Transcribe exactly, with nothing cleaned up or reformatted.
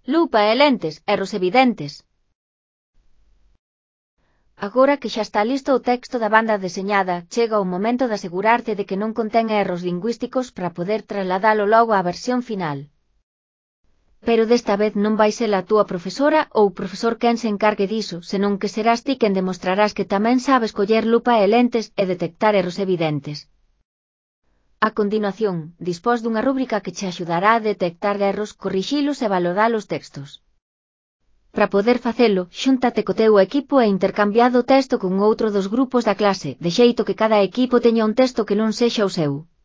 lupa e lentes, erros evidentes. Agora que xa está listo o texto da banda deseñada, chega o momento de asegurarte de que non contén erros lingüísticos para poder trasladalo logo á versión final. Pero desta vez non vai ser a túa profesora ou profesor quen se encargue diso, senón que serás ti quen demostrarás que tamén sabes coller lupa e lentes e detectar erros evidentes. A continuación, dispós dunha rúbrica que che axudará a detectar erros, corrixilos e valorar os textos. Para poder facelo, xúntate co teu equipo e intercambiado o texto con outro dos grupos da clase, de xeito que cada equipo teña un texto que non sexa o seu.